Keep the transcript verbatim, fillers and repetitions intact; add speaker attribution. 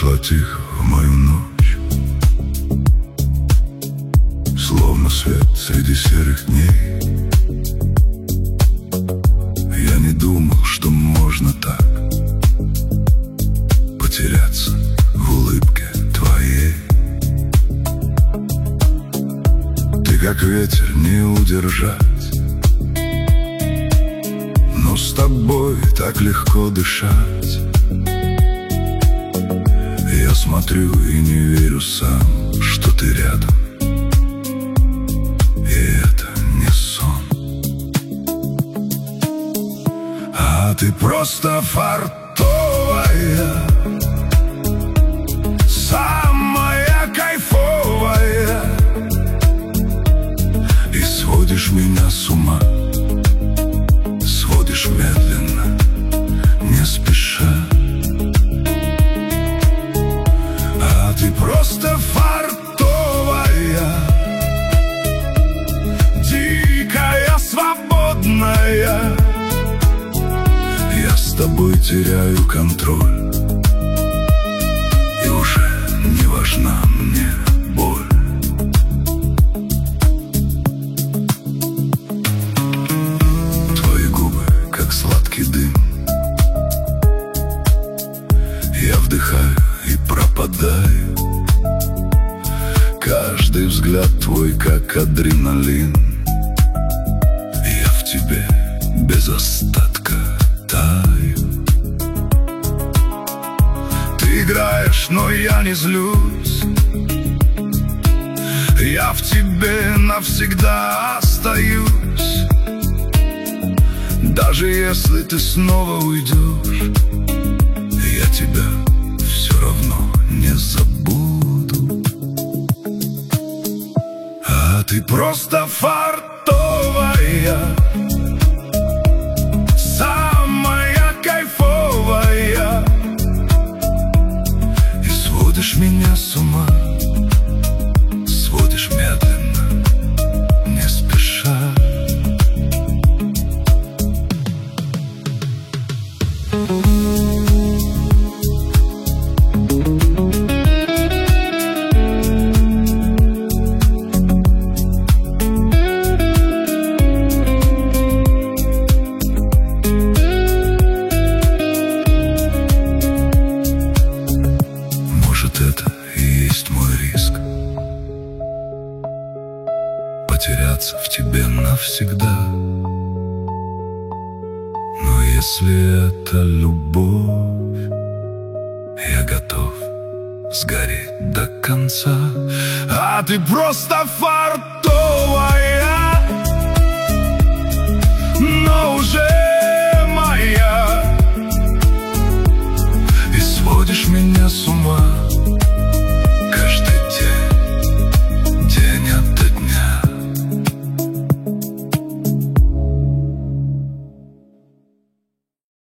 Speaker 1: Пришла тихо в мою ночь, словно свет среди серых дней. Я не думал, что можно так потеряться в улыбке твоей. Ты как ветер, не удержать, но с тобой так легко дышать. Я смотрю и не верю сам, что ты рядом, и это не сон. А ты просто фартовая, самая кайфовая, и сводишь меня с ума, сводишь медленно, не спеша. Ты просто фартовая, дикая, свободная. Я с тобой теряю контроль, и уже не важна мне боль. Твои губы, как сладкий дым, я вдыхаю и пропадаю. Каждый взгляд твой, как адреналин. Я в тебе без остатка таю. Ты играешь, но я не злюсь. Я в тебе навсегда остаюсь. Даже если ты снова уйдешь, я тебя все равно не забуду. А ты просто фартовая, самая кайфовая, и сводишь меня с ума, сводишь медленно, не спеша. Потеряться в тебе навсегда. Но если это любовь, я готов сгореть до конца. А ты просто фартовая, но уже моя, и сводишь меня с ума,